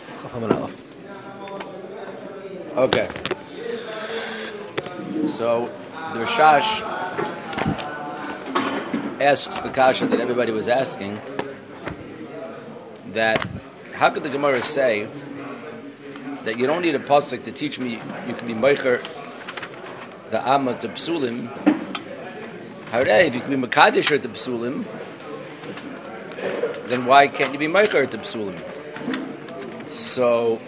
Okay. So the Rashash asks the kasha that everybody was asking, that how could the Gemara say that you don't need a pasuk to teach me you can be meicher the amma to psulim? Hooray, if you can be makadisher to psulim, then why can't you be meicher to psulim? So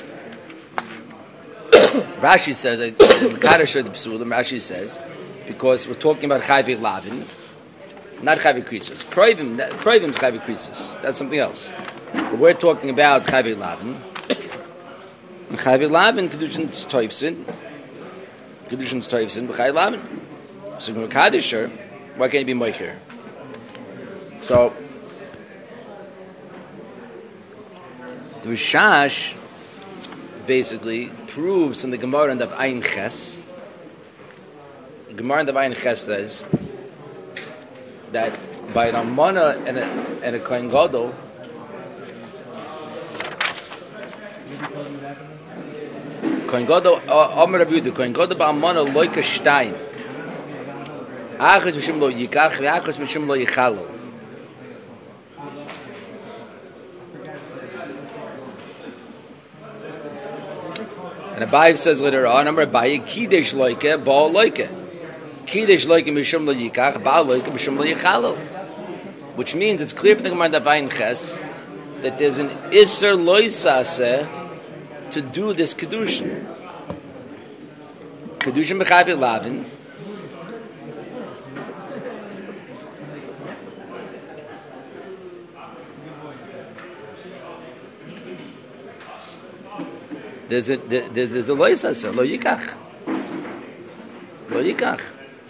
Rashi says, makadisher to psulim. Rashi says because we're talking about chayvei lavin, not chayvei krisus. Kroivim is chayvei krisus. That's something else. But we're talking about chayvei lavin. Chayvei lavin kedushin's toifsin, b'chayvei lavin. So makadisher, why can't you be meicher? So the Rishash basically proves in the Gemara and of Ein Ches. The Gemara and of Ein Ches says that by an Almana and a Kohen Gadol, Kohen Gadol, Omer Rabbi Yehuda, Kohen Gadol ba'Almana loika shtayim. Achos mishum lo yikach, ve'achos mishum lo yichalo. And Abaye says later on, Amar Abaye, Kidesh loike, Baal loike. Kidesh loike mishum lo yikach, Baal loike mishum lo yichalo. Which means it's clear from the Gemara Davayin Ches that there's an Isser loisaseh to do this Kedushin. Kedushin b'chayvei lavin. There's a loisaseh, lo yikach. Lo yikach.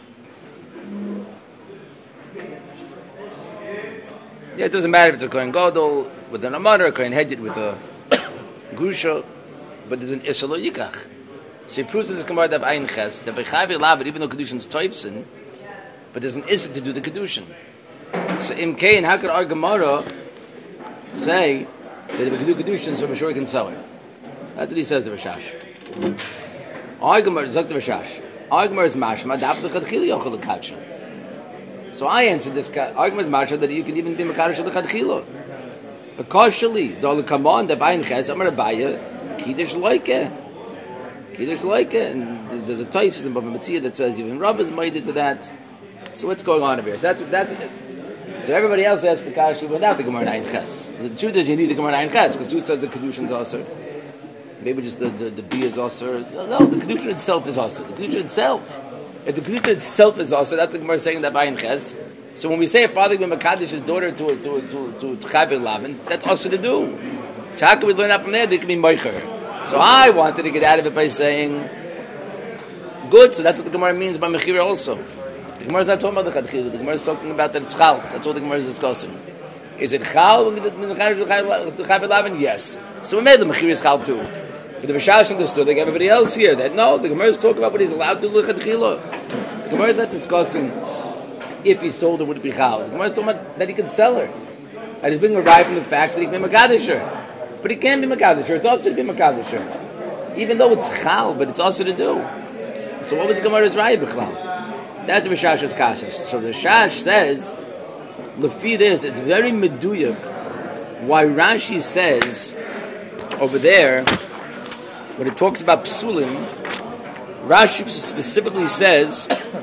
Yeah, it doesn't matter if it's a Kohen Gadol with an Amar, a Kohen Hedjit with a Grusha, but there's an Isser lo yikach. So he proves in this Gemara that Ein Ches that by Chayvei Lavin, even though Kedushin's toifsin, but there's an Isser to do the Kedushin. So in Cain, how could our Gemara say that if we can do Kedushin, so Meshur can sell it? That's what he says to Rashash. Our Gemara is Zok to Rashash. Our Gemara is Mashma, Daf l'chadchili yochel l'kadsha. So I answered this argument is Mashma that you can even be Mekadosh l'chadchilo. Because Shali, do come on, the Bayin Ches, Amar Abaye, Kiddush loike. Kiddush loike. And there's a Tais in Bava Metzia that says even Rav is made to that. So what's going on over here? So that's it. So everybody else asks the Kashi without the Gemara Ein Ches. The truth is you need the Gemara Ein Ches, because who says the Kedushin's also? Maybe just the B is also. No, the Kedushin itself is also. The Kedushin itself. If the Kedushin itself is also, that's the Gemara saying that Bayin Ches. So when we say a father will Mekadosh his daughter to Chayvei Lavin, that's also to do. So how can we learn that from there? They can be Meicher. So I wanted to get out of it by saying, good, so that's what the Gemara means by Mechira also. The Gemara is not talking about the Chadchil, the Gemara is talking about that it's Chal. That's what the Gemara is discussing. Is it Chal when it's Mekadosh to Chayvei Lavin? Yes. So we made the Mechira is Chal too. But the Rishash understood, like everybody else here, that no, the Gemara is talking about what he's allowed to do Chadchila. The Gemara is not discussing if he sold her, would it be Chal. The Gemara is talking about that he could sell her. And he's being arrived from the fact that he can be Mekadisher. But he can be Mekadisher. It's also to be Mekadisher. Even though it's Chal, but it's also to do. So what was the Gemara's Raya B'chlal? That's the Rishash's Kasha. So the Rishash says, Lefi this, it's very meduyak why Rashi says over there, when it talks about Psulim, Rashi specifically says,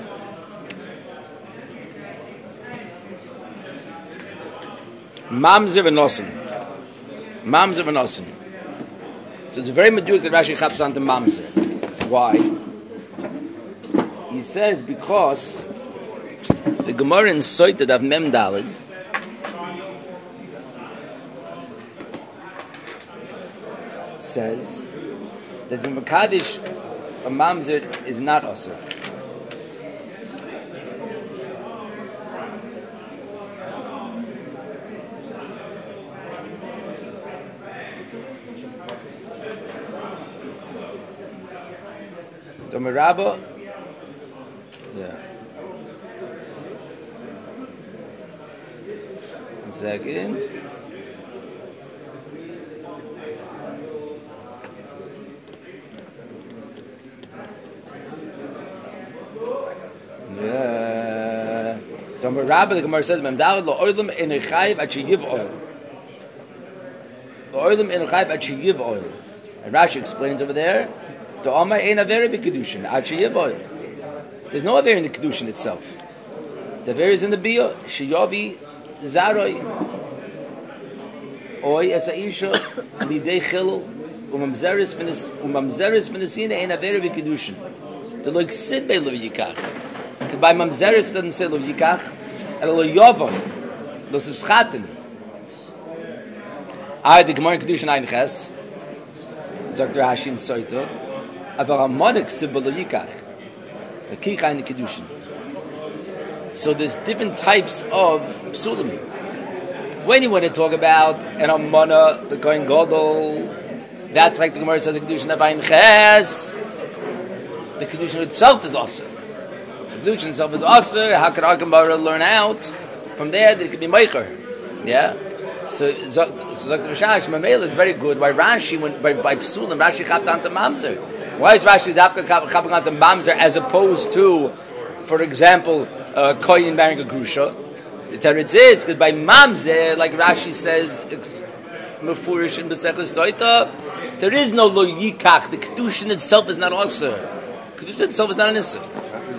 Mamzer v'nosin. Mamzer v'nosin. So it's very meduik that Rashi chaps onto Mamzer. Why? He says because the Gemara in Soita of Mem Daled says that the Mekadosh a Mamzer is not Asr. Rabba, yeah. 1 second. Amar Rabbi, the Gemara says, "Memdal lo oilam enu chayiv at sheyiv oil." Lo oilam enu chayiv at sheyiv oil. And Rashi explains over there, "To Amar ein avera b'kedushin at sheyiv oil." There's no avera in the kedushin itself. The avera is in the biyah. Sheyavi zaroi oy as aisha lidei chilul umamzeres v'nesina ein avera b'kedushin. The loik sid bei lo yikach. By mamzeres it doesn't say lo yikach, and lo yavon, lo sischaten. The Gemara Kedushin Ein Ches, sagt Rashi in Soito, aber a monik sibba lo yikach, the kich ein Kedushin. So there's different types of psulim. When you want to talk about an amana, the Kohen Gadol, that's like the Gemara says the Kedushin of Ein Ches. The Kedushin itself is awesome. The Kedushin itself is awesome. How could Akambara learn out from there that it could be Meicher? Yeah? So Dr. Rashash, Mamela is very good. Why Rashi, by Psulim, Rashi chapped onto Mamzer. Why is Rashi chapping onto Mamzer as opposed to, for example, Koyin marrying a Grusha? The Teretz is, because by Mamzer, like Rashi says, Mefurish in B'Sechles Toita, there is no Lo Yikach. The Kedushin itself is not Osir. Kedushin itself is not an Isser.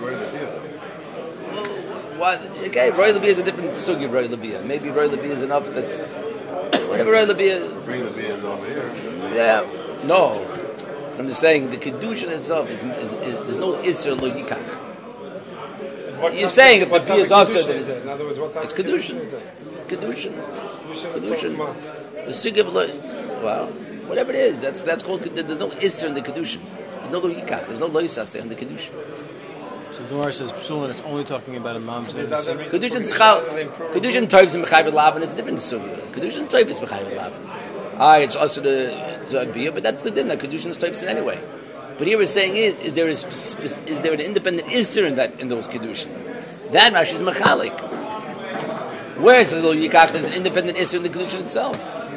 What? Okay, Roy Levi is a different sugi of Roy Levi. Maybe Roy Levi is enough that whatever Roy Levi is. Bring the beers over here. Yeah, no. I'm just saying the kedushin itself is there's no isser lo yikach. You're saying if the beer is also in other words, what type it's kedushin. Kedushin. The sugi of well, whatever it is, that's called. There's no isser in the kedushin. There's no lo yikach. There's no lo yisase in the kedushin. So Gemara says Psulin is only talking about a mamzer. Kedushin toivs in B'chayv Lavan. It's a different sugya. Kedushin toivs is B'chayv Lavan. It's also the beer, but that's the din. That Kedushin is toivs in anyway. But here we're saying is there an independent isser in those Kedushin? That Rashi is mechalik. Where it says lo yikach, there's an independent isser in the Kedushin itself.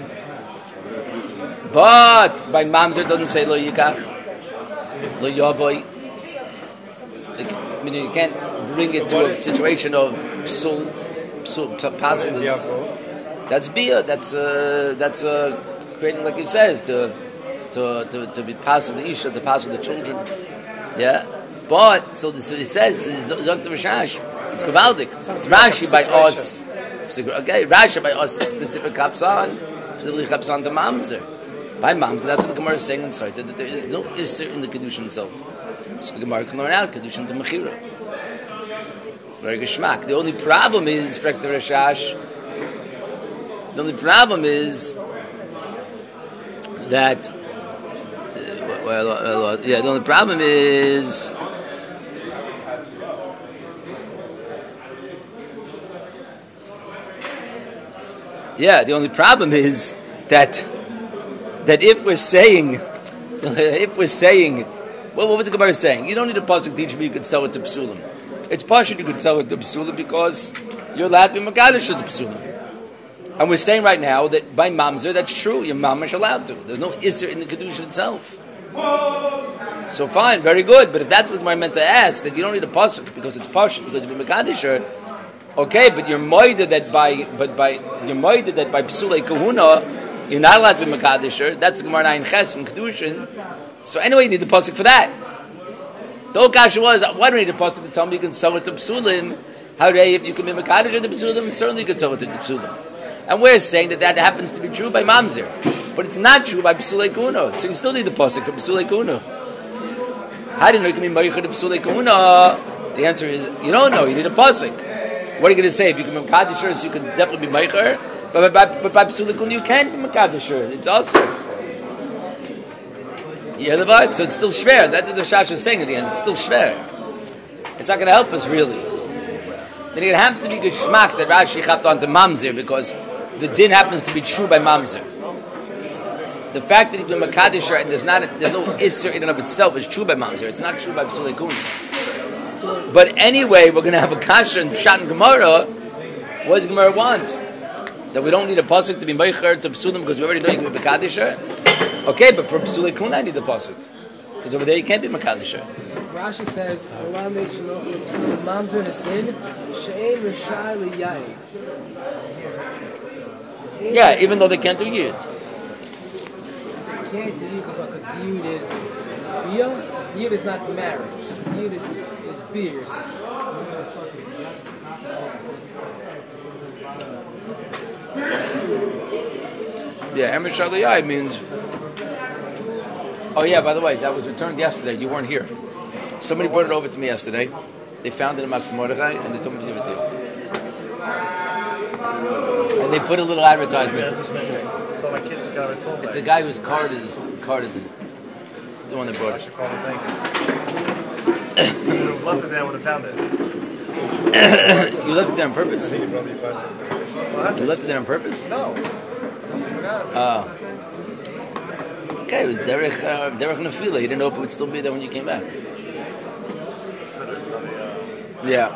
But by mamzer it doesn't say lo yikach, lo yavoy. I mean, you can't bring it to a situation of psul passing. That's bia. That's creating, like he says, to be passing the isha, to pass the children. Yeah, but so he says, Dr. Rashash, it's kavaldik. It's Rashi by us. Okay, Rashi by us specifically kapsan the mamzer. By mamzer, that's what the Gemara is saying inside that there is no isser in the kedushin itself. So the Gemara can learn out kedushin to mechira. Very geschmack. The only problem is, Dr. Rashash. The only problem is that. The only problem is. Yeah, the only problem is that if we're saying, well, what's the Gemara saying? You don't need a pasuk teaching me you could sell it to Psulim. It's partial you could sell it to Psulim because you're allowed to be Makadish to Psulim. And we're saying right now that by Mamzer, that's true. Your Mamash allowed to. There's no Isser in the Kedusha itself. So fine, very good. But if that's what I meant to ask, that you don't need a pasuk because it's partial, because you're Makadisher. Okay, but you're moided that by Psulei Kahuna, you're not allowed to be Makadisher. That's the Gemara Ein Ches and Kedushin. So anyway, you need the pasuk for that. The whole kasha was, why do you need a pasuk to tell me you can sell it to Psulim? How day if you can be Makadisher to Psulim, certainly you can sell it to Psulim. And we're saying that happens to be true by Mamzer. But it's not true by Psulei Kahuna. So you still need the pasuk to Psulei Kahuna. How do you know you can be Meicher to Psulei Kahuna? The answer is, you don't know, you need a pasuk. What are you going to say? If you can be Makadisher, so you can definitely be Meicher. But by Psulei Kahuna, you can't be Makadisher. It's also. Yeah, the so it's still schwer. That's what the Shash was saying at the end. It's still schwer. It's not going to help us really. Then it happens to be geschmack that Rashi chapped onto Mamzer because the din happens to be true by Mamzer. The fact that he's been Makadisher and there's no Isser in and of itself is true by Mamzer. It's not true by Psulei Kahuna. But anyway, we're going to have a kasha and Pshat and Gemara. What does Gemara want? That we don't need a pasuk to be Meicher to Psulim because we already know you can be Makadisher. Okay, but for Psulei Kahuna I need the pasuk because over there you can't be Makadisher. Rashi says, Mamzer Hasin, Shein Rishai Liyai. Yeah, even though they can't do Yid. Can't do Yid because Yid is Bia. Yid is not marriage. Yid is beers. Yeah, Emer Shaliyai means. Oh yeah, by the way, that was returned yesterday. You weren't here. Somebody brought it over to me yesterday. They found it in Matzah Mordechai and they told me to give it to you. And they put a little advertisement. It's the guy whose card is in it. The one that brought it. I would have loved it there, I would have found it. You left it there on purpose? What? You left it there on purpose? No. Okay, it was Derek Nafila. You didn't know if it would still be there when you came back. Yeah.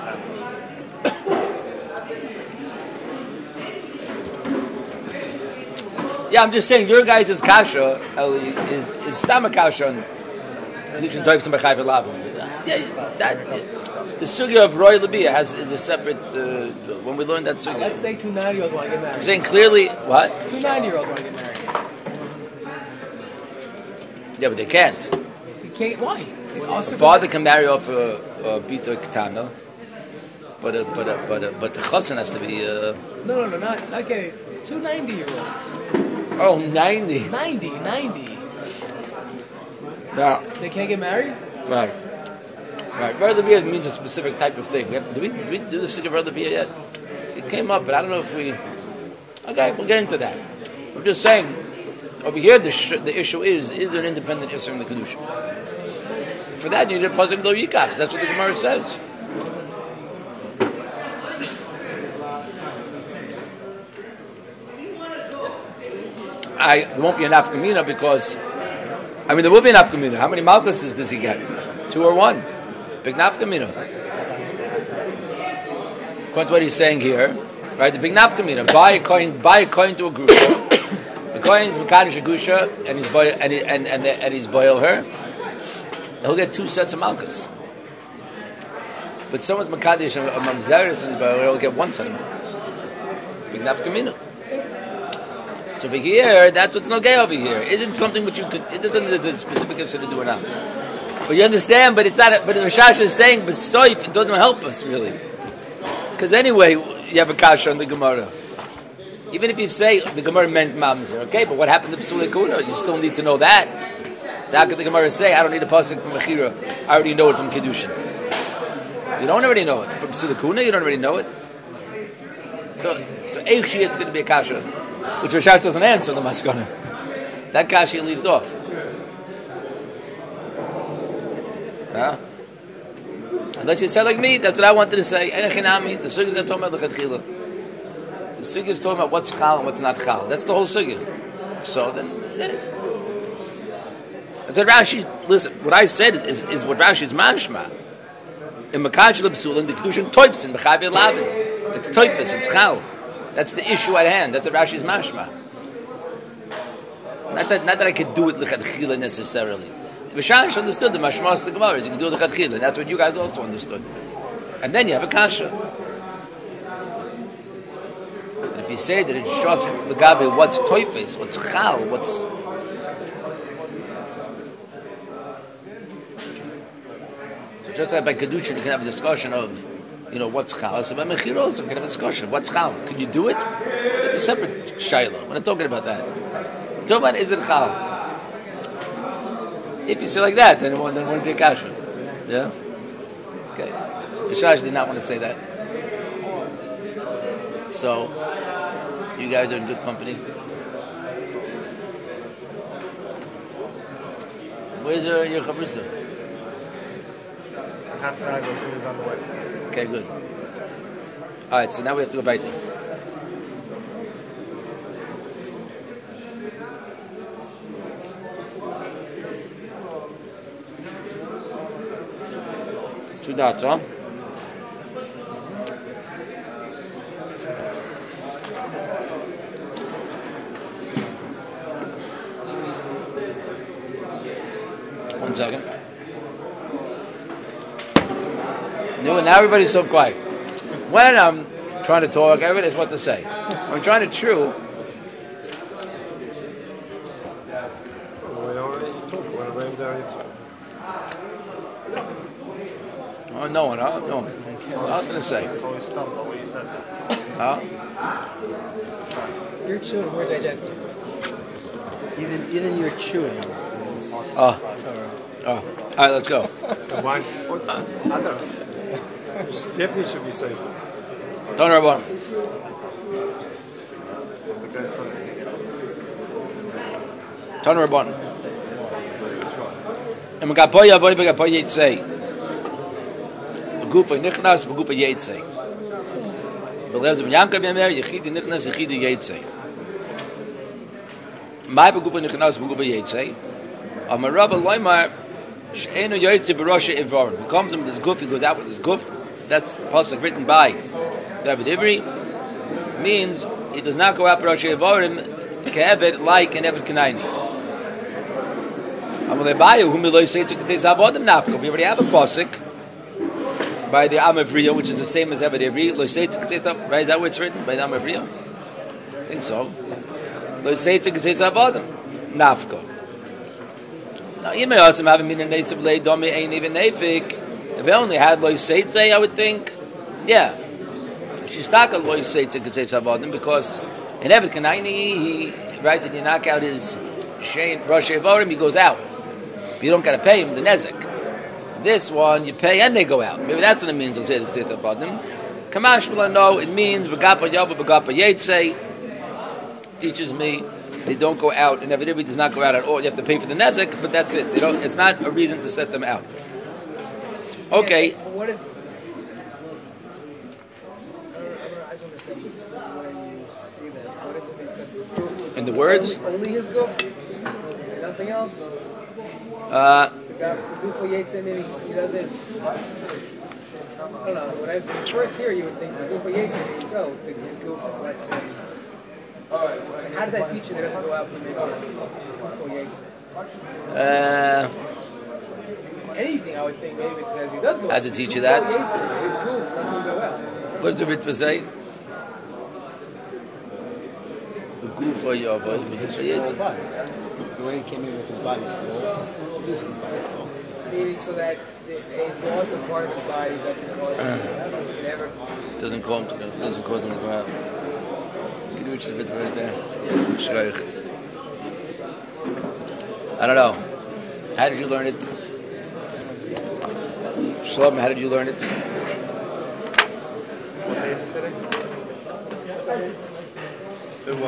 Yeah, I'm just saying, your guys' kasha, Eli, is stomach kasha on Kedushin Toivs and Bechayv Elavim. Yeah, that the sugya of Roy Labia is a separate. When we learned that sugya, Let's say 2 9-year-olds want to get married. I'm saying clearly what? 2 9-year-olds want to get married. Yeah, but they can't. You can't. Why? It's also A father can marry off a bita katana, but the chassan has to be. No, not getting 2 90-year-olds. Oh, 90. 90. No. They can't get married? Right. Roy Labia means a specific type of thing. Did we do the sugya of Roy Labia yet? It came up, but I don't know if we. Okay, we'll get into that. I'm just saying. Over here, the issue is an independent Isser in the Kedusha. For that, you need a Pasuk Lo Yikach. That's what the Gemara says. There won't be an Afkamina because, there will be an Afkamina. How many Malkuses does he get? 2 or 1? Big Nafkamina. According to what he's saying here, right? The big Nafkamina. Buy a coin to a group. The coin's Mekadosh Agusha, and he's boil her. He'll get 2 sets of malchus. But someone's Mekadosh a Mamzeris and he'll get 1 set of malchus. Big nafkamina. So over here, that's what's no gay over here. Isn't something which you could? It doesn't. There's a specific answer to do it now. But you understand. But it's not. But the Rashash is saying, "Besoif," it doesn't help us really. Because anyway, you have a kasha on the Gemara. Even if you say the Gemara meant mamzer, okay, but what happened to P'sulei Kuna? You still need to know that. So how could the Gemara say, I don't need a pasuk from Mechira, I already know it from Kedushin? You don't already know it. From P'sulei Kuna, you don't already know it. So Eichshi, it's going to be a kasha, which Rashash doesn't answer the Maskana. That kasha he leaves off. Huh? Unless you say like me, that's what I wanted to say. Enechinami, the sugya that talking about the Chedchila. The sugya is talking about what's chal and what's not chal. That's the whole sugya. So then, I said Rashi. Listen, what I said is what Rashi's manshma. In Makachel B'sul in the Kedushin Toipsin in B'chavi Lavin. It's Toipis. It's chal. That's the issue at hand. That's what Rashi's manshma. Not that I could do it l'chadchila necessarily. The Rashash understood the mashmas of the Gemara. You can do it l'chadchila, and that's what you guys also understood. And then you have a kasha. If you say that it's just legabe, what's toifes, what's chal, what's so just like by kedushin, you can have a discussion of, what's chal. So by mechiros, you can have a discussion. What's chal? Can you do it? It's a separate shayla. We're not talking about that. We're talking about is it chal? If you say like that, then it wouldn't be a kasha. Yeah. Okay. Rishash did not want to say that. So. You guys are in good company. Where's your chavrusa? Half an hour ago, so he was on the way. Okay, good. All right, so now we have to go back there. Two dots, huh? One second. know, now everybody's so quiet. When I'm trying to talk, everybody has what to say. When I'm trying to chew. Oh, no one, huh? No one. What I was going to say. Always stumped on what you said. Huh? You're chewing, we're digesting. Even your chewing is Oh. Torah. Oh. All right, let's go. Wine. I don't know. Definitely should be saved. Don't worry about it. Don't worry about it. And we got boy avoid, we got boy yitzay. Begufa nichnas, begufa yitzay. Belez ben Yankov yemer, yichidi nichnas, yichidi yitzay. My begufa nichnas, begufa yitzay. Amar Rabba Loimar, she'enu yitzay berosha ivarim. He comes in with his goof, he goes out with his goof. That's pasuk written by David Ivri. Means he does not go out berosha ivarim ke'eved like an eved Kanaini. We already have a pasuk by the Amavriya, which is the same as Eved Ivri. Right? Is that where it's written? By the Amavriya? I think so. Nafka. Now, you may also have a meaning of lay domi ain't even nafik. If they only had Lo Seitze, I would think, yeah. She's talking Lo Seitze Avodim because in Eved Kanaini, right, that you knock out his Rosh Evorim, he goes out. If you don't got to pay him the nezek. This one you pay and they go out. Maybe that's what it means. We'll say it's about them. Kamash will know it means begapa yava begapa yetze. Teaches me they don't go out, and everybody does not go out at all. You have to pay for the nezek, but that's it. They don't. It's not a reason to set them out. Okay. Yeah, what is? I just want to say where you see that. What is it? Because his goof. In the words. Only his goof. And nothing else. The goof for Yates, maybe he doesn't. I don't know. When I first hear, you would think the goof for Yates, maybe so. His goof lets him. Like, how did that teach you that doesn't go out when they go goof for Yates? Anything, I would think maybe it says he does go out. How does it teach you that? His goof lets him go out. What did the Ritva say? The goof for Yava. The way he came in with his body full, his body full. Meaning so that a loss of part of his body doesn't cause him to Doesn't cause him to go out. Can you reach the bit right there? Shreich. I don't know. How did you learn it? Shalom, how did you learn it? What day is it today?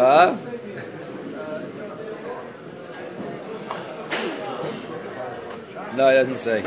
No, it doesn't say.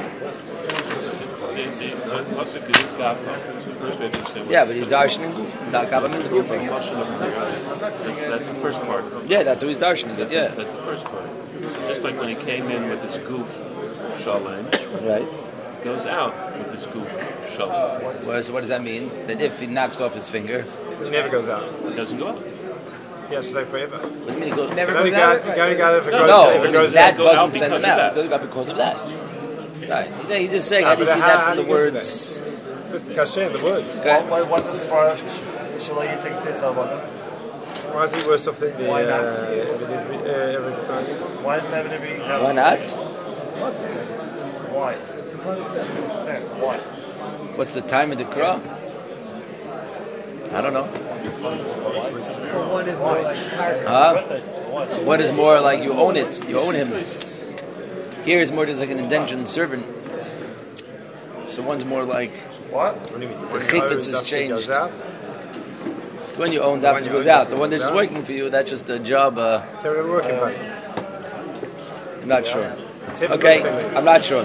Yeah, but he's darshaning goof. Kava means goof. That's the first part. Yeah, that's how he's darshaning it. Yeah, That's the first part. Just like when he came in with his goof shalom, right. he goes out with his goof shalom. Well, so what does that mean? That if he knocks off his finger, He never goes out. He doesn't go out. He has to stay forever. what do you mean he goes? never You only goes out. got if it goes No, if it goes that go out doesn't send him because of out. that. It doesn't go out because of that. Right. He's just saying, Ah, I just but see how that do from the you get to words. It's kasher, the words. Okay. What's the Sparrow? Shall I take this about Why is he worse off than the Why not? Why isn't Evan Ivri? Why not? Why? Why? What's the time of the crow? I don't know. Well, one is more like hard. Huh? What is more like you own it? You own him. Here is more just like an indentured servant. So one's more like What? What do you mean? the chifetz has changed. Goes out? When you own that, it goes out. The one that's working for you, that's just a job. They're working hard. I'm not sure. Okay, I'm not sure.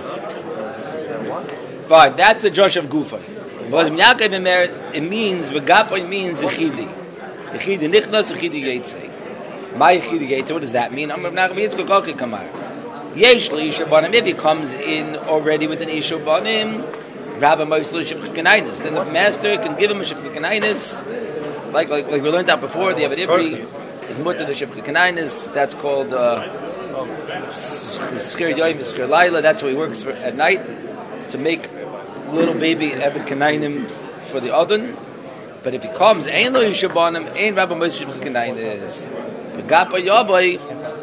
Fine, that's the Josh of Gufa. But it means, Begapo means Echidi. Echidi Nichnos, Echidi Yetzei. My Echidi Yetzei, what does that mean? I'm not going to go Kamar. Yesh Isha Banim, if he comes in already with an Isha Banim, Rabbi Moislu Shibchikanainis. Then the master can give him a Shibchikanainis, like we learned out before, the Avad Ibri is mutter the Shibchikanainis, that's called Schir Yoim, Schir Laila, that's what he works for at night, to make little baby Eved Kanainim for the Adon. But if he comes, Ein Lo Yishabanim, Ein Rabbi Moshe Shivcha Kanain is Begapa Yabai,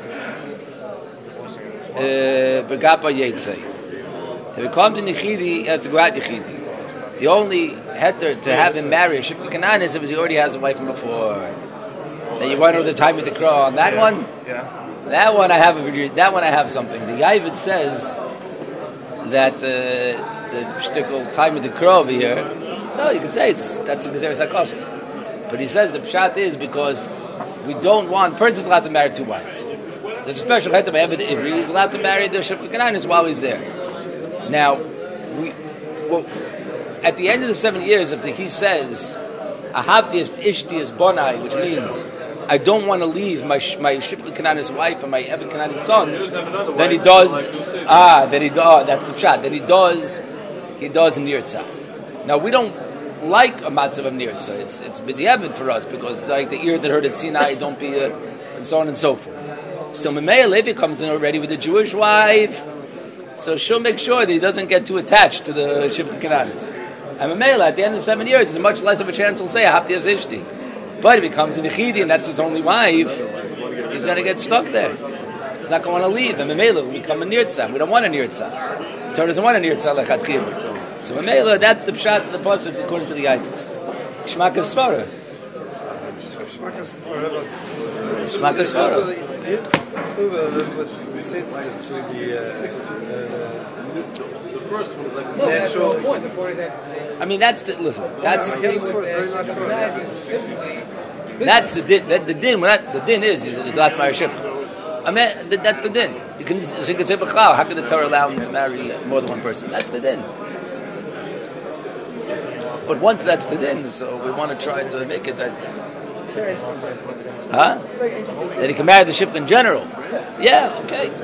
Begapa Yetzei. If he comes in Yechidi, he has to go out Yechidi. The only heter to have him marry a Shivcha Kanain is if he already has a wife from before. Then you wonder the time of the crow on that one. Yeah. That one I have something. The Yavit says that the shtickle time of the crow over here. No, you could say that's the Gezeres HaKosel. But he says the pshat is because we don't want, the person's allowed to marry two wives. There's a special heter by Eved Ivri, he's allowed to marry the Shivcha Kananis while he's there. Now, at the end of the 7 years, if he says, Ahabtiest Ishtiest Bonai, which means I don't want to leave my Shivcha Kananis wife and my Eved Kananis sons, then he does, that's the pshat, then he does Nirtzah. Now, we don't like a matzav of nirtza. It's b'diavad for us because like the ear that heard at Sinai, don't be and so on and so forth. So Mamei Levi comes in already with a Jewish wife, so she'll make sure that he doesn't get too attached to the Shivcha Kananis. And Mamei, at the end of 7 years, there's much less of a chance he'll say Hafti as Ishti. But if he comes in Yechidi and that's his only wife, he's going to get stuck there. He's not going to want to leave. And Mamei will become a nirtza. We don't want a nirtza. The Torah doesn't want a nirtza like Hatchil. So Mamela, that's the pshat of the pasuk according to the Yavitz. Shmakas Svara. Shmakas Svara. It's still a little sensitive to the first one is like No, that's the whole point. The point is that. I mean, that's the listen. That's the din. The din is Lat Mari Shivcha. I mean, that's the din. You can say B'chal. How can the Torah allow him to marry more than one person? That's the din. But once that's the din, so we want to try to make it that. Huh? That he can marry the Shivcha in general. Yeah.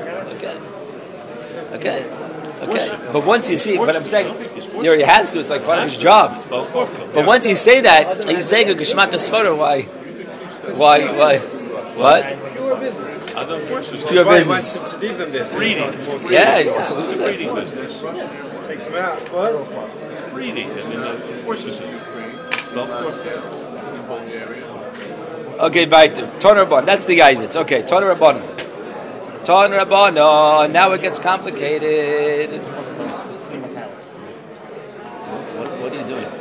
Okay. But once you see, but I'm saying, he already has to. It's like part of his job. But once you say that, he's saying a Geshmak Asfara. Why? What? Pure business. To leave them there. Breeding. Yeah, It's a breeding business. Takes them out. What? It's breeding. I mean, it forces it. Okay, weiter. Toner Rabban. That's the guidance. Okay, Toner Rabban. Now it gets complicated. What are you doing?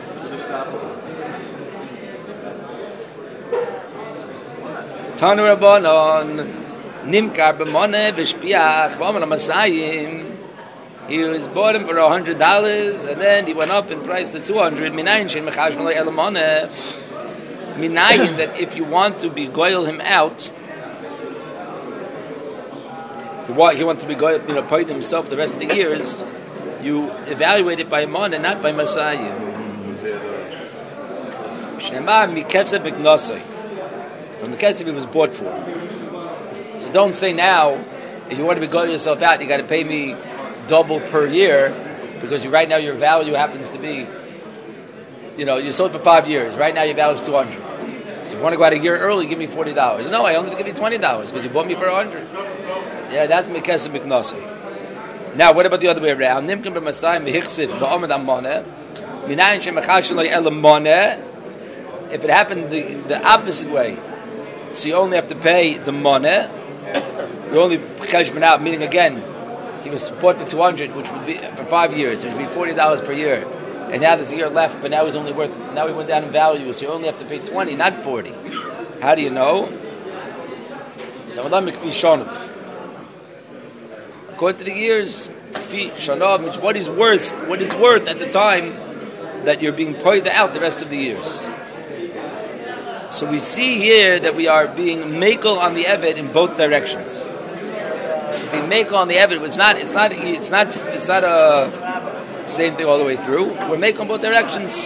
Toner Rabban. Nimkar b'moneh v'shpiach v'omer l'masayim. He was bought him for $100, and then he went up in price to $200. Minayin shein mechash v'lo elamoneh. Minayin that if you want to be goyel him out, he wants to be goyel, paid himself the rest of the years. You evaluate it by moneh, not by masayim. Shnema miketzev b'knosei. From the ketzev he was bought for. So don't say now, if you want to be goyel yourself out, you got to pay me double per year, because right now your value happens to be, you sold for 5 years. Right now your value is $200. So if you want to go out a year early, give me $40. No, I only give you $20 because you bought me for $100. Yeah, that's Mekesem B'Knosei. Now, what about the other way around? Nimkim b'Masayim v'Hichsiv v'Omed Amoneh Minayin she'Mechashin lo Elam Moneh. If it happened the opposite way, so you only have to pay the moneh, you only cheshbon out, meaning again, he was bought for $200, which would be for 5 years. It would be $40 per year, and now there's a year left. But now he went down in value, so you only have to pay $20, not $40. How do you know? According to the years, means what is worth at the time that you're being paid out the rest of the years. So we see here that we are being mekel on the Eved in both directions. Being mekel on the Eved, it's not a same thing all the way through. We're mekel on both directions.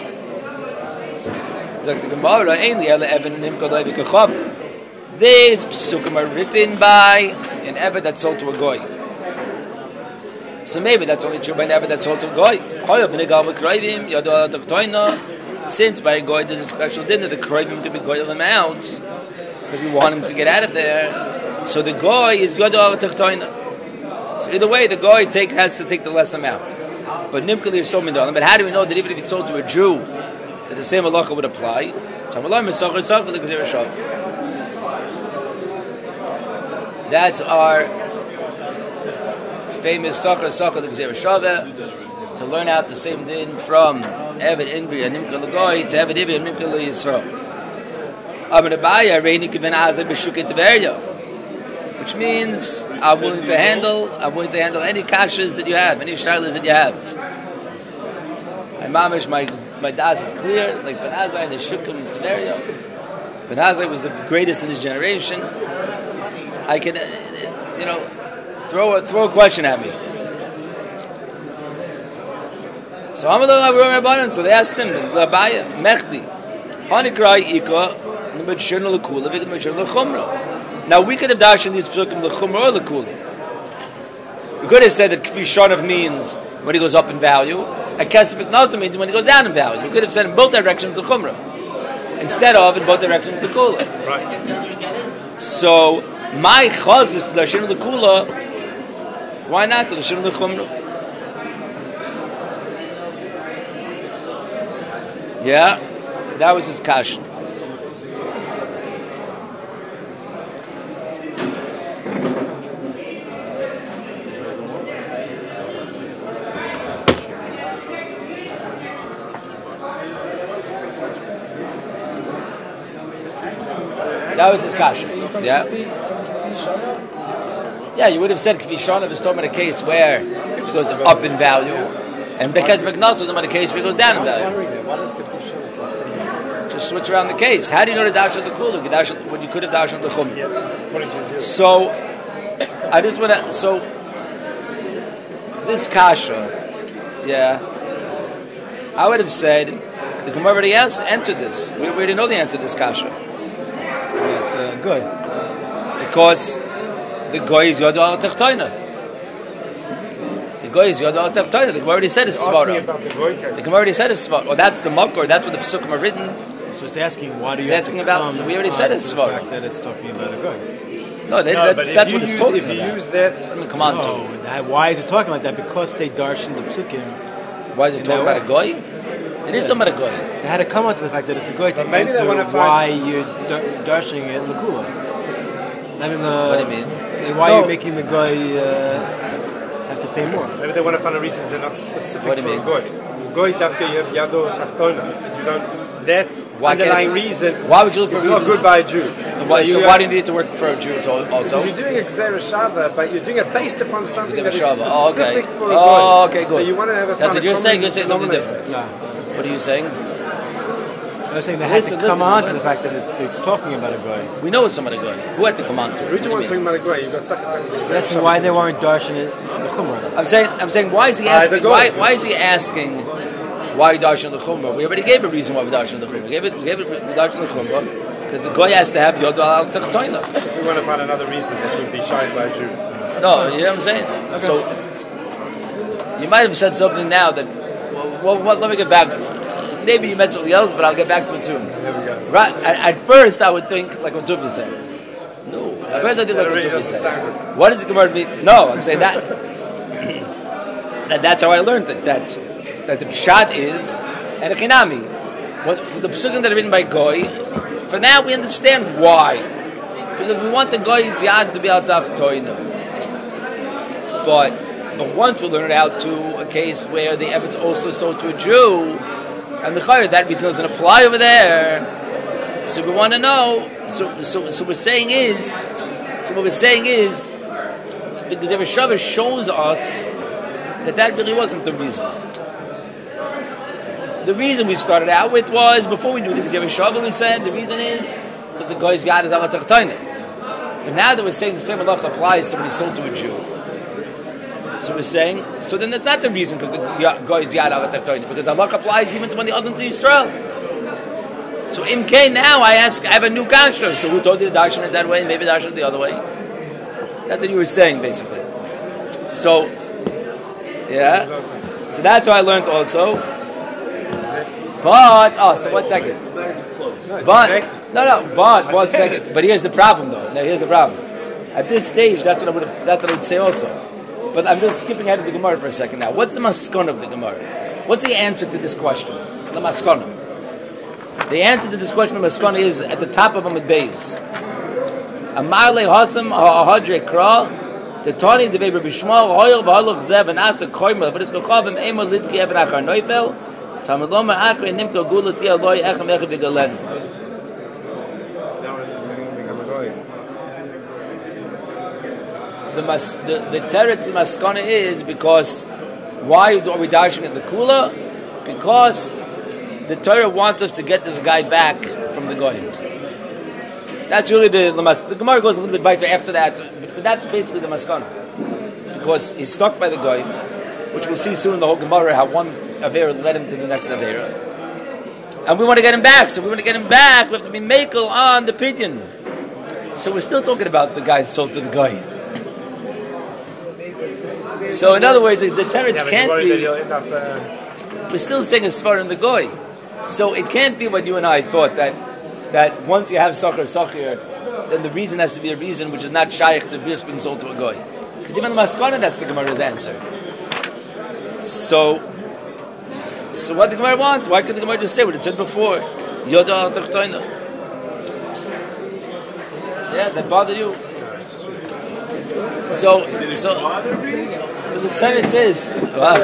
These psukim are written by an Eved that's sold to a goy. So maybe that's only true by an Eved that's sold to a goy. Since by a goy there's a special dinner, the kroivim to be goyel him out because we want him to get out of there. So the goy is yodol tachtoina. So either way, the goy has to take the less amount. But Nimkali is sold Mindalim. But how do we know that even if it's sold to a Jew, that the same halacha would apply? That's our famous Sachar Sachar the Gzeir Shaveh, to learn out the same din from Eved Inbri and Nimka Lagoy to Eved Inbri and Nimka Yisrael. Which means I'm willing to handle any kashas that you have, any shaylas that you have. My das is clear, like Ben Azai and the Shukim in Tveria. Ben Azai was the greatest in his generation. I can, throw a question at me. So so they asked him, Mechdi, now we could have dashed in these psukim the chumrah or the kula. We could have said that kfi shanav means when he goes up in value, and kesef iknasa means when he goes down in value. We could have said in both directions the chumrah, instead of in both directions the kula. Right. So my chaz is to the shin of the kula. Why not to the shin of the chumrah? Yeah, that was his kasha. That was his kasha. Yeah. Yeah, you would have said Kvi Shanav is talking about a case where it goes up in value, and because Meknas is talking about a case where it goes down in value. Just switch around the case. How do you know the dash of the kula when you could have dash on the chum? So, I just want to. So, this kasha, yeah, I would have said the Gemara already answered this. We already know the answer to this kasha. It's good. Because the goy is Yod al Tachtoina. The goy is Yod al Tachtoina. The Gemara already said it's Svara. The Gemara already said it's Svara. Well, that's the Makor. That's what the Pesukim are written. So it's asking why do you? It's asking about. We already said it's Svara. The fact that it's talking about a guy. No, that's what it's talking about. Use that. Come on, why is it talking like that? Because they darshan the psukim. Why is it talking about a goy? It is talking about a goy. They had to come out to the fact that it's a goy to answer why you're darshaning it in the kula. I mean, what do you mean? Why are you making the guy have to pay more? Maybe they want to find a reason they're not specific what do you for mean? a goy. Goy dafka you have yado tachtona. You don't. That underlying reason. Why would you look for reasons? It's not good by a Jew. So why do you need to work for a Jew also? You're doing a Gzeir Shava, but you're doing it based upon something that is specific for a goy. Oh, okay, good. So you want to have a. That's what you're saying. You're saying something different. No. What are you saying? I was saying they had to come on to the fact that it's talking about a guy. We know it's somebody good. Who had to come on to it? Which one's talking about a goy? You've got such That's why they weren't darshan it the chumrah. I'm saying why is he asking? Why is he asking? Why darshan the chumrah? We already gave a reason why we darshan the chumrah. We gave it darshan the chumrah because the goy has to have yod al tachtoina. We want to find another reason that would be shined by a Jew. No, you know what I'm saying. Okay. So you might have said something now that. Well, let me get back. Maybe you meant something else, but I'll get back to it soon. There we go. Right. At first, I would think like what Tufi said. No. At first, I think like what Tufi said. What does the Gemara mean? No, I'm saying that. That's how I learned it. That the pshat is and a chinami. What the psukim that are written by Goy. For now, we understand why. Because we want the Goy's yad to be al tachtoina. But once we learn it out to a case where the evidence also sold to a Jew, and that reason doesn't apply over there. So we want to know. So what we're saying is, the Gzeir Shaveh shows us that really wasn't the reason. The reason we started out with was before we knew the Gzeir Shaveh, we said the reason is because the guy's yad is ala tachtoina. But now that we're saying the same halacha applies to when he's sold to a Jew. So we're saying, so then that's not the reason because the guy is yad ala tachtoina, because Allah applies even to when the other to Yisrael. So in K now I have a new kasha. So who told you to darshan it that way and maybe darshan it the other way? That's what you were saying basically. So yeah, so that's how I learned also. But so 1 second. But one second. But here's the problem though. Now here's the problem. At this stage, that's what I would say also. But I'm just skipping ahead of the Gemara for a second now. What's the maskon of the Gemara? What's the answer to this question? The maskon. The answer to this question of maskon is at the top of Amud Beis. Amar le hasam ha'ahadre kra Tetani the Rabbi Shmuel Hoyel v'Halach Zev and Asa Koyma but it's Kochavim Ema Litki Eben Achar Neufel Talmud Loma Achar Nimto Gulati Aloy Echem Echem V'Galen. The teretz the maskana is because why are we dashing at the kula? Because the Torah wants us to get this guy back from the goyim. That's really the Gemara goes a little bit weiter after that, but that's basically the maskana. Because he's stuck by the goyim, which we'll see soon in the whole Gemara how one avera led him to the next avera, and we want to get him back. So we want to get him back. We have to be makel on the pidyon. So we're still talking about the guy sold to the goyim. So in other words, the teretz can't be. We're still saying a svar in the goy, so it can't be what you and I thought that once you have sachar, then the reason has to be a reason which is not shaykh to being sold to a goy. Because even the maskana, that's the Gemara's answer. So what the Gemara want? Why couldn't the Gemara just say what it said before? Yoda al tachtoina. Yeah, that bothered you. So the teretz is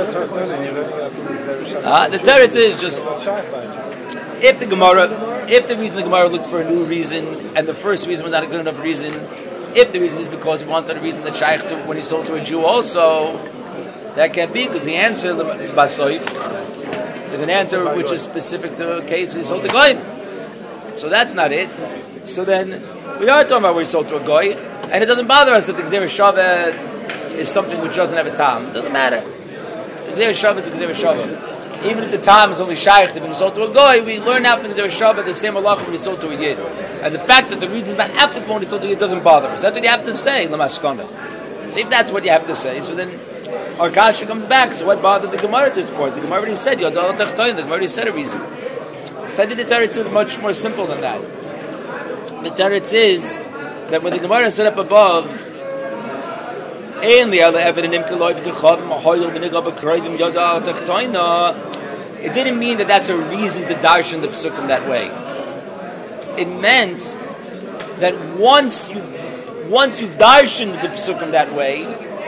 the teretz is just if the reason the Gemara looked for a new reason and the first reason was not a good enough reason, if the reason is because we wanted a reason that shaykh to when he sold to a Jew also, that can't be because the answer basoif is an answer which is specific to a case he sold to goyim. So that's not it. So then we are talking about where he sold to a goy, and it doesn't bother us that the Gzera Shaveh is something which doesn't have a tam. It doesn't matter. The Gzera Shaveh is the Gzera Shaveh. Even if the tam is only shaykh to be sold to a goy, we learn out from the Gzera Shaveh the same halacha when we sold to a yid. And the fact that the reason is not applicable when he sold to a yid doesn't bother us. That's what you have to say, Lamaskana. So if that's what you have to say, so then our kasha comes back. So what bothered the Gemara at this point? The Gemara already said, the Gemara already said a reason. So I think the teretz is much more simple than that. The teretz is that when the Gemara is set up above, it didn't mean that that's a reason to darshan the psukim that way. It meant that once you've darshaned the psukim that way,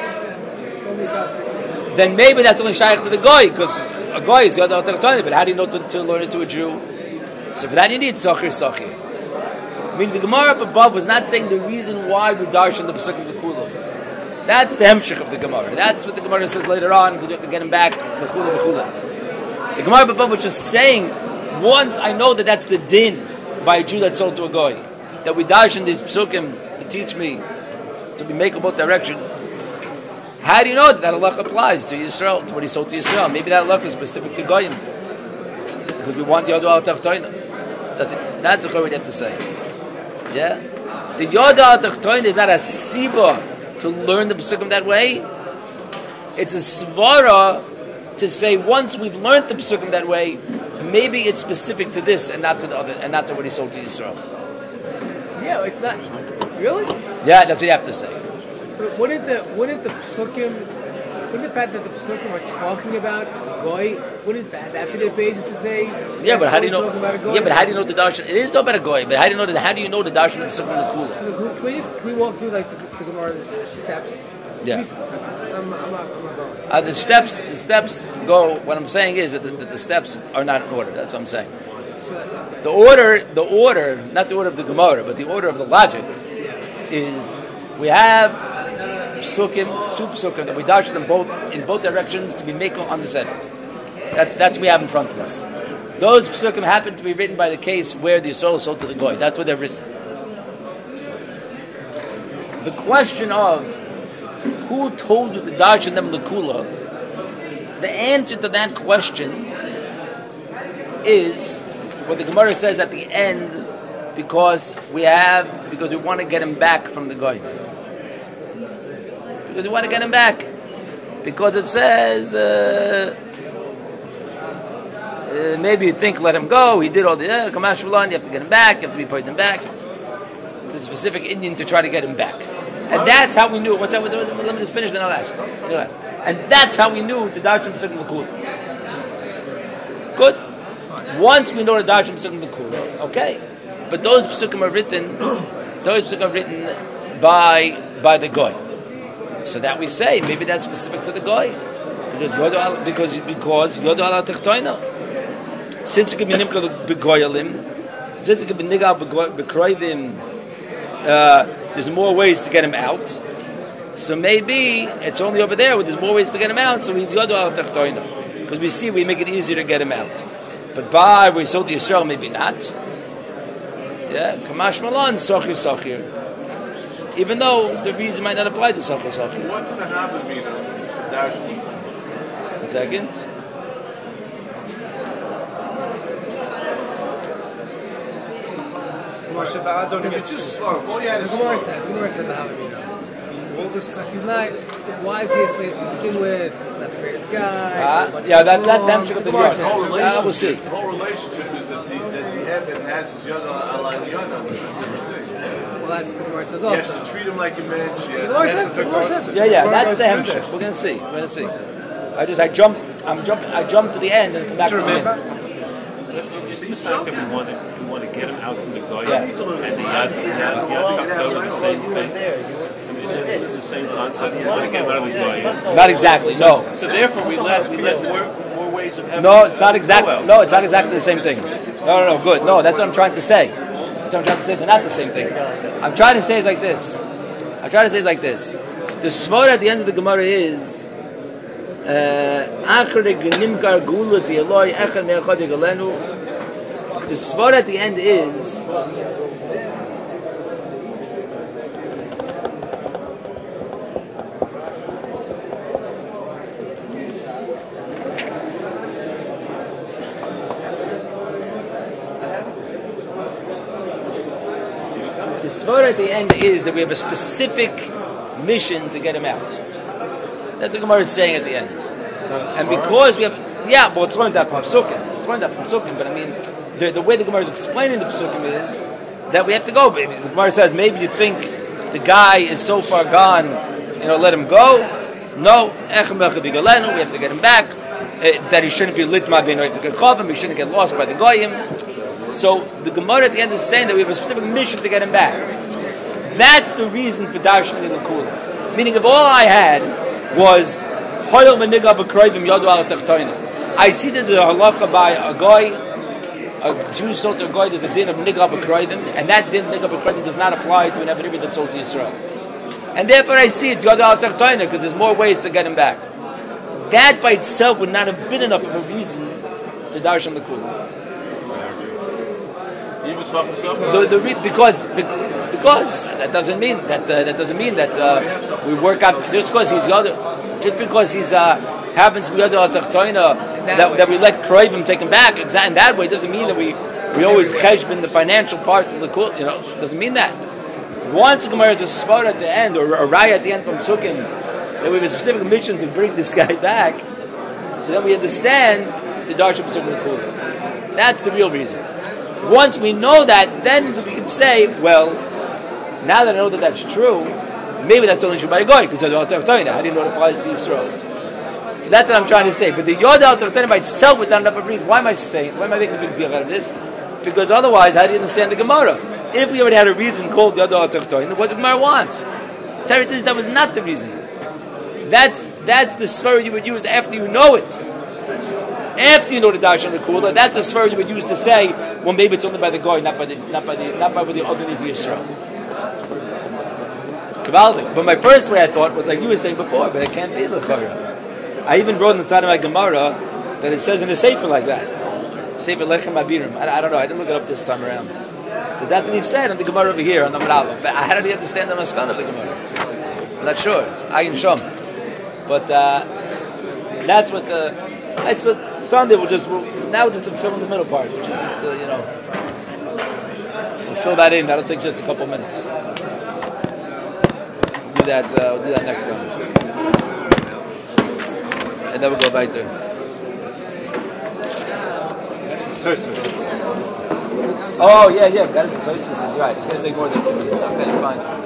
then maybe that's only shaykh to the goy, because a goy is yada al-tachtoina, but how do you know to learn it to a Jew? So for that you need sachir. I mean, the Gemara up above was not saying the reason why we darshan the psukim the kula. That's the hemshich of the Gemara. That's what the Gemara says later on, because you have to get him back. The Gemara up above was just saying, once I know that that's the din by a Jew that sold to a goy, that we darshan these psukim to teach me to be make both directions. How do you know that halacha applies to Yisrael, to what he sold to Yisrael? Maybe that halacha is specific to goyim, because we want Yoda al Tachtoina. That's what we have to say. Yeah, the Yoda al Tachtoina is not a siba to learn the psukim that way. It's a svara to say once we've learned the psukim that way, maybe it's specific to this and not to the other, and not to what he sold to Yisrael. Yeah, it's not really. Yeah, that's what you have to say. But wouldn't the psukim, wouldn't the fact that the psukim are talking about goy, wouldn't that be the basis to say? Yeah, but how do you know? Yeah, but how do you know the darshan? It is talking about a goy, but how do you know the darshan of the psukim and the kula? Can we walk through like the Gemara's steps? Yeah. I'm not going. The steps go. What I'm saying is that the steps are not in order. That's what I'm saying. The order, not the order of the Gemara, but the order of the logic is we have psukim, two psukim that we darshan them both in both directions to be makel on the seventh. That's what we have in front of us. Those psukim happen to be written by the case where the Yisrael sold to the goy. That's what they're written. The question of who told you to darshan them l'kula, the answer to that question is what the Gemara says at the end, because we want to get him back from the goy. Because we want to get him back. Because it says maybe you think let him go, he did all the Kamash V'lan, you have to get him back, you have to be put him back. The specific Indian to try to get him back. And that's how we knew. Let me just finish, then I'll ask. And that's how we knew the Darshan Pesukim L'Kula. Good. Once we know the Darshan Pesukim L'Kula, okay. But those Pesukim are written by the Goy. So that we say, maybe that's specific to the Goy. Because Yodo Ala Techtoina. Since it can be Nimka Begoyalim, since it can be Nigal Bekroivim, there's more ways to get him out. So maybe it's only over there where there's more ways to get him out, so he's Yodo Ala Techtoina. Because we make it easier to get him out. But by we sold to Yisrael, maybe not. Yeah, Kamash Malan, Sochir Sochir. Even though the reason might not apply to Sochir Sochir. What's the Havamina? Darshan. 1 second. It's just slow. The Gemara says the Havamina. Because he's not. Why is he a slave to begin with? He's not the greatest guy. Yeah, that's the Hamshik of the Gemara. We'll see. The whole relationship is that the Evan has his Yoda ala Yana. Well, that's the Gemara says He has also. to treat him like a man. The Gemara says. Yeah, that's the Hamshik. We're gonna see. I jump to the end and come back to the end. It's the fact that we want to get him out from the Goy, Yeah. and the Yad the same thing. Is it the same concept? We want to get him out of the Goy. Not exactly. No. So therefore, we let more ways of having. No, it's not exactly. No, it's not exactly the same thing. No. Good. No, that's what I'm trying to say. They're not the same thing. I'm trying to say it's like this. The svara at the end of the Gemara is. The svara at the end is that we have a specific mission to get him out. That's what the Gemara is saying at the end. And because we have, it's learned that from Psukim. But I mean, the way the Gemara is explaining the Psukim is that we have to go. The Gemara says maybe you think the guy is so far gone, let him go. No, we have to get him back. That he shouldn't be litma b'noy, he shouldn't get lost by the goyim. So the Gemara at the end is saying that we have a specific mission to get him back. That's the reason for Darshan L'Kula. Meaning, if all I had was I see that there's a halacha by a guy, a Jew sold to a guy, there's a din of nigga b'kroivim, and that din of nigga b'kroivim does not apply to an Evan that's sold to Yisrael. And therefore I see it because there's more ways to get him back. That by itself would not have been enough of a reason to Darshan L'Kula. Because that doesn't mean that we work out just because he's happens to be other Tachtoina that we let Kroivim take him back in that way doesn't mean that we always cheshbon the financial part of the cool. Doesn't mean that. Once Gemara has a svara at the end or a raya at the end from Sukkim that we have a specific mission to bring this guy back, so then we understand the Darshan Pesukim L'Kula. That's the real reason. Once we know that, then we can say, well, now that I know that that's true, maybe that's only true by a goy, because I didn't know it applies to Yisrael. That's what I'm trying to say. But the Yoda al Tachtoina by itself would not enough of a reason. Why am I making a big deal out of this? Because otherwise, how do you understand the Gemara? If we already had a reason called Yoda al Tachtoina, what does the Gemara want? Terry says that was not the reason. That's the svara you would use after you know it. After you know the Darshan L'Kula, that's a svara you would use to say, well, maybe it's only by the goy, not by the other needs of Yisrael. Kavaldik. But my first way I thought was like you were saying before, but it can't be l'chara. I even wrote on the side of my Gemara that it says in a sefer like that, Sefer Lechem Abirim. I don't know. I didn't look it up this time around. But that's what he said on the Gemara over here on the Merava. But I hadn't understand the Maskana of the Gemara. I'm not sure. Ayin Shom. But that's what Sunday we'll just fill in the middle part, which is just we'll fill that in. That'll take just a couple minutes. We'll do that next time, and then we'll go back to. Oh yeah, got it. Tosfos is right. It's going to take more than 2 minutes. Okay, fine.